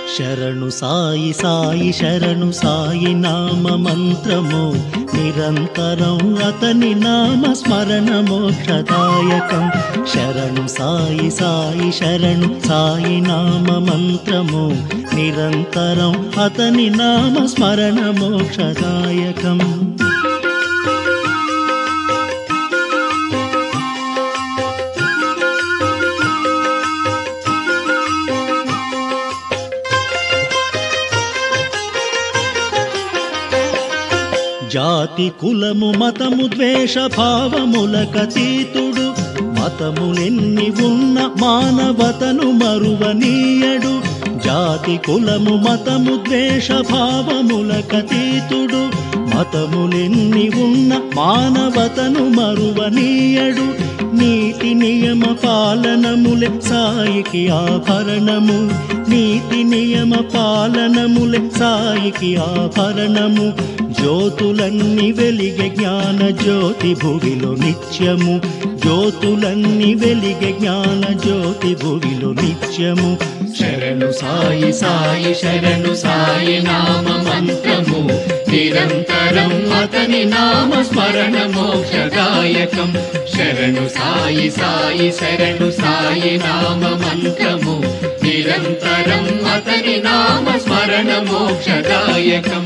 శరణు సాయి సాయి శరణు సాయి నామ మంత్రము నిరంతరం అతని నామ స్మరణ మోక్షదాయకం. శరణు సాయి సాయి శరణు సాయి నామ మంత్రము నిరంతరం అతని నామ స్మరణ మోక్షదాయకం. జాతి కులము మతము ద్వేష భావములకతీతుడు, మతములెన్ని ఉన్న మానవతను మరువనీయడు. జాతి కులము మతము ద్వేష భావములకతీతుడు, మతములెన్ని ఉన్న మానవతను మరువనీయడు. నీతి నియమ పాలనములే సాయికి ఆభరణము, నీతి నియమ పాలనములే సాయికి ఆభరణము. జ్యోతులన్నీ వెలిగే జ్ఞాన జ్యోతి భువిలో నిత్యము, జ్యోతులన్నీ వెలిగే జ్ఞాన జ్యోతి భువిలో నిత్యము. శరణు సాయి సాయి శరణు సాయి నామ మంత్రము నిరంతరం అతని నామ స్మరణ మోక్షదాయకం. శరణు సాయి సాయి శరణు సాయి నామ మంత్రము నిరంతరం అతని నామ స్మరణ మోక్షదాయకం.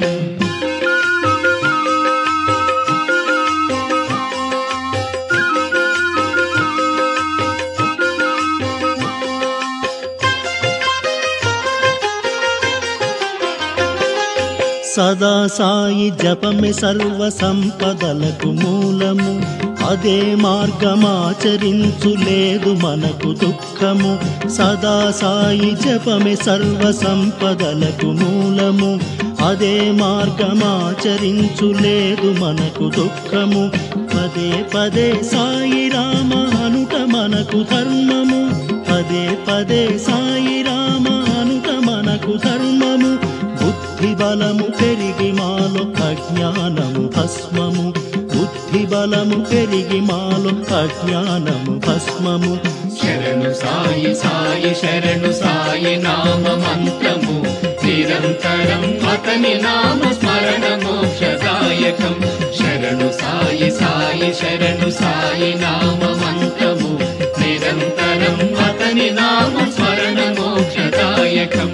సదా సాయి జపమే సర్వ సంపదలకు మూలము, అదే మార్గమాచరించు లేదు మనకు దుఃఖము. సదా సాయి జపమే సర్వ సంపదలకు మూలము, అదే మార్గమాచరించు లేదు మనకు దుఃఖము. పదే పదే సాయి రామ అనుట మనకు ధర్మము, పదే పదే సాయి రామ అనుట మనకు ధర్మము. బుద్ధి బలము పెరిగి మాలో అజ్ఞానము భస్మము, బుద్ధి బలము పెరిగి మాలో అజ్ఞానము భస్మము. శరణు సాయి సాయి శరణు సాయి నామ మంత్రము నిరంతరం అతని నామ స్మరణ మోక్షదాయకం. శరణు సాయి సాయి శరణు సాయి నామ మంత్రము నిరంతరం అతని నామ స్మరణ మోక్షదాయకం.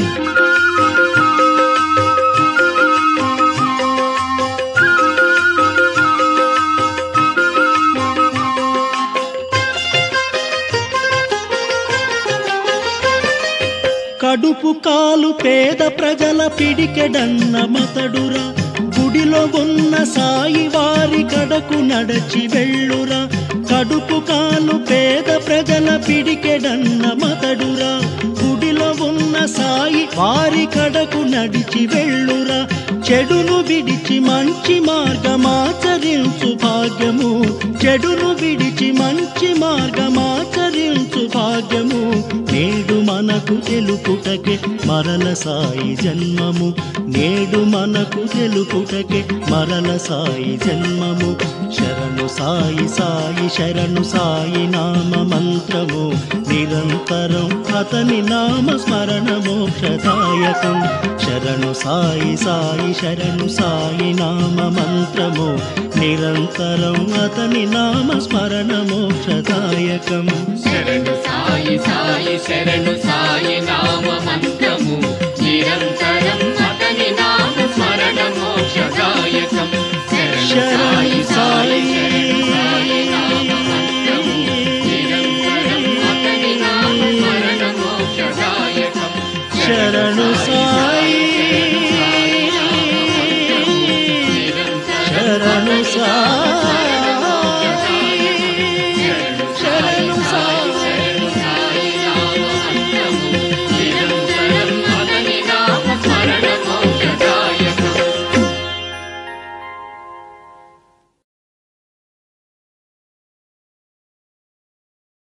కడుపు కాలు పేద ప్రజల పిడికెడన్న మతడురా, గుడిలో ఉన్న సాయి వారి కడకు నడచి వెళ్ళురా. కడుపు కాలు పేద ప్రజల పిడికెడన్న మతడురా, గుడిలో ఉన్న సాయి వారి కడకు నడిచి వెళ్ళురా. చెడును విడిచి మంచి మార్గమాచరించు భాగ్యము, చెడును విడిచి మంచి మార్గమాచరించు భాగ్యము. నేడు మనకు తెలుపుటకే మరల సాయి జన్మము, నేడు మనకు తెలుపుటకే మరల సాయి జన్మము. శరణు సాయి సాయి శరణు సాయి నామ మంత్రము నిరంతరం అతని నామ స్మరణ మోక్షదాయకం. శరణు సాయి సాయి శరణు సాయి నామ మంత్రము నిరంతరం అతని నామ స్మరణ మోక్షదాయకం. శరణు సాయి సాయి శరణు సాయి నామ మంత్రము నిరంతరం అతని నామ స్మరణ మోక్షదాయకం. శరణు సాయి సాయి నామ మంత్రము నిరంతరం అతని నామ స్మరణ మోక్షదాయకం. శరణు